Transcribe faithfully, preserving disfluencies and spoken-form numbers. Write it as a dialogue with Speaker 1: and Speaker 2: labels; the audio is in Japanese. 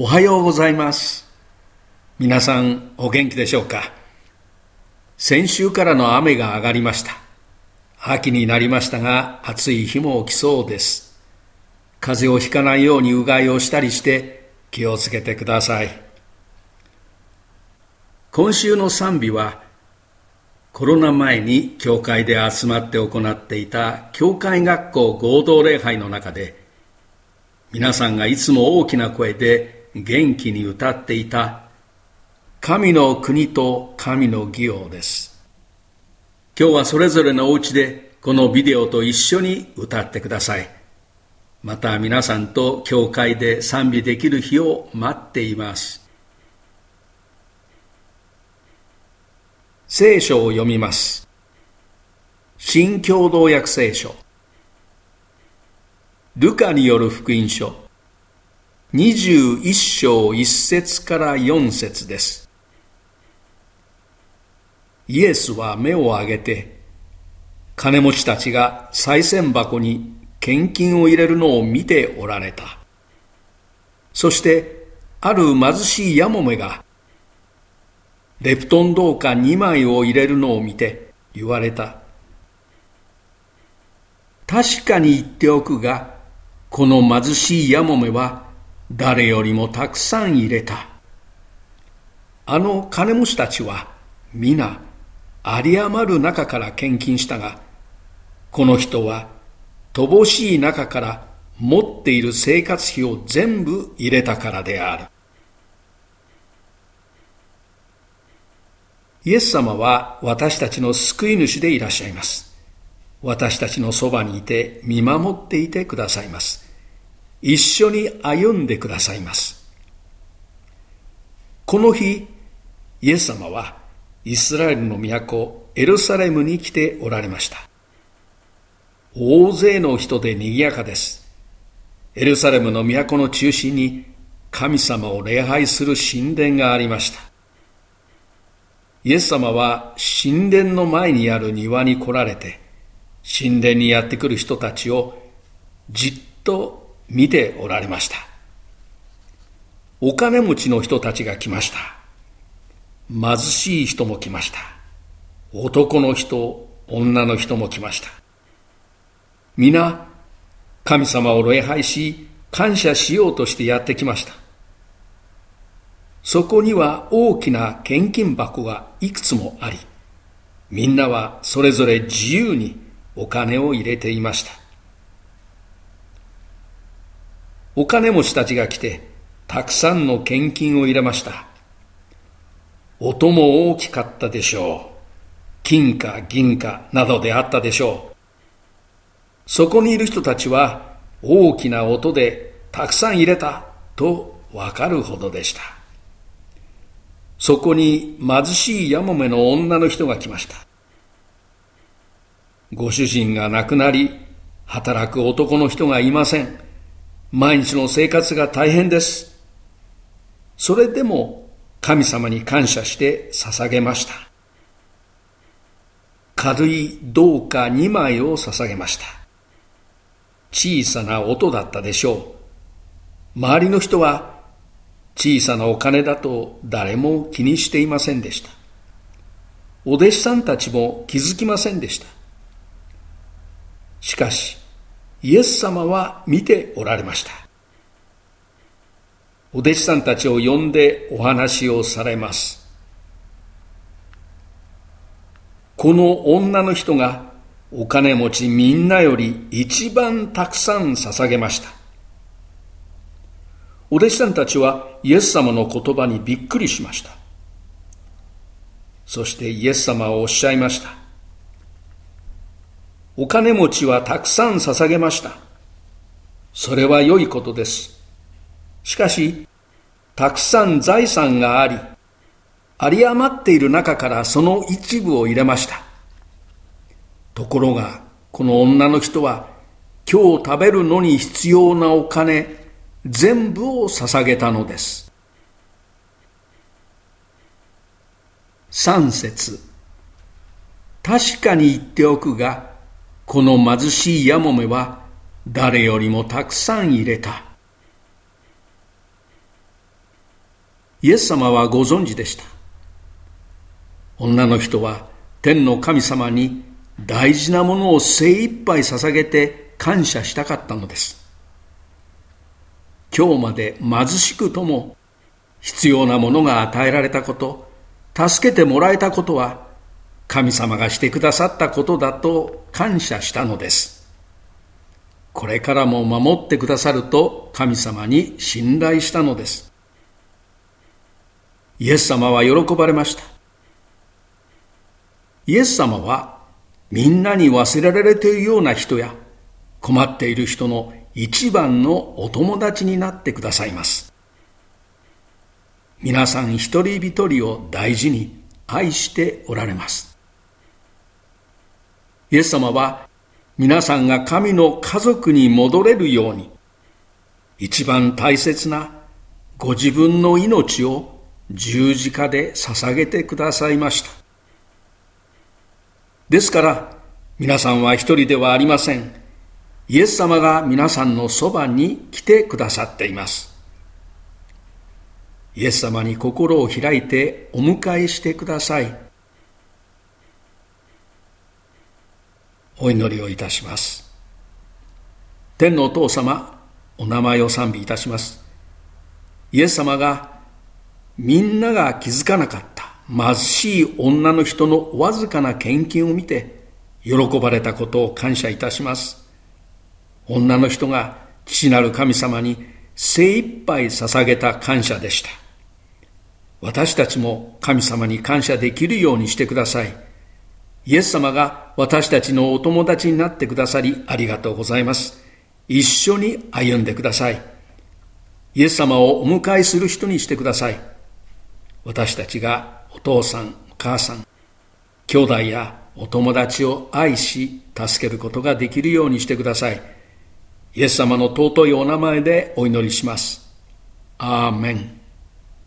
Speaker 1: おはようございます。皆さんお元気でしょうか。先週からの雨が上がりました。秋になりましたが暑い日も来そうです。風邪をひかないようにうがいをしたりして気をつけてください。今週の賛美はコロナ前に教会で集まって行っていた教会学校合同礼拝の中で、皆さんがいつも大きな声で元気に歌っていた神の国と神の義をです。今日はそれぞれのお家でこのビデオと一緒に歌ってください。また皆さんと教会で賛美できる日を待っています。聖書を読みます。新共同訳聖書。ルカによる福音書。にじゅういっ章いっ節からよん節です。イエスは目を上げて、金持ちたちが賽銭箱に献金を入れるのを見ておられた。そして、ある貧しいやもめが、レプトン銅貨にまいを入れるのを見て言われた。確かに言っておくが、この貧しいやもめは誰よりもたくさん入れた。あの金持ちたちは皆有り余る中から献金したが、この人は乏しい中から持っている生活費を全部入れたからである。イエス様は私たちの救い主でいらっしゃいます。私たちのそばにいて見守っていてくださいます。一緒に歩んでくださいます。この日、イエス様はイスラエルの都エルサレムに来ておられました。大勢の人で賑やかです。エルサレムの都の中心に神様を礼拝する神殿がありました。イエス様は神殿の前にある庭に来られて、神殿にやってくる人たちをじっと見ておられました。お金持ちの人たちが来ました。貧しい人も来ました。男の人、女の人も来ました。皆、神様を礼拝し、感謝しようとしてやってきました。そこには大きな献金箱がいくつもあり、みんなはそれぞれ自由にお金を入れていました。お金持ちたちが来て、たくさんの献金を入れました。音も大きかったでしょう。金貨、銀貨などであったでしょう。そこにいる人たちは大きな音でたくさん入れたとわかるほどでした。そこに貧しいやもめの女の人が来ました。ご主人が亡くなり、働く男の人がいません。毎日の生活が大変です。それでも神様に感謝して捧げました。軽い銅貨にまいを捧げました。小さな音だったでしょう。周りの人は小さなお金だと誰も気にしていませんでした。お弟子さんたちも気づきませんでした。しかし、イエス様は見ておられました。お弟子さんたちを呼んでお話をされます。この女の人がお金持ちみんなより一番たくさん捧げました。お弟子さんたちはイエス様の言葉にびっくりしました。そしてイエス様はおっしゃいました。お金持ちはたくさん捧げました。それは良いことです。しかし、たくさん財産があり、有り余っている中からその一部を入れました。ところが、この女の人は今日食べるのに必要なお金、全部を捧げたのです。三節。確かに言っておくが、この貧しいやもめは誰よりもたくさん入れた。 イエス様はご存知でした。女の人は天の神様に大事なものを精一杯捧げて感謝したかったのです。今日まで貧しくとも必要なものが与えられたこと、助けてもらえたことは神様がしてくださったことだと感謝したのです。これからも守ってくださると神様に信頼したのです。イエス様は喜ばれました。イエス様はみんなに忘れられているような人や困っている人の一番のお友達になってくださいます。皆さん一人一人を大事に愛しておられます。イエス様は皆さんが神の家族に戻れるように、一番大切なご自分の命を十字架で捧げてくださいました。ですから皆さんは一人ではありません。イエス様が皆さんのそばに来てくださっています。イエス様に心を開いてお迎えしてください。お祈りをいたします。天のお父様、お名前を賛美いたします。イエス様がみんなが気づかなかった貧しい女の人のわずかな献金を見て喜ばれたことを感謝いたします。女の人が父なる神様に精一杯捧げた感謝でした。私たちも神様に感謝できるようにしてください。イエス様が私たちのお友達になってくださりありがとうございます。一緒に歩んでください。イエス様をお迎えする人にしてください。私たちがお父さん、お母さん、兄弟やお友達を愛し助けることができるようにしてください。イエス様の尊いお名前でお祈りします。アーメン。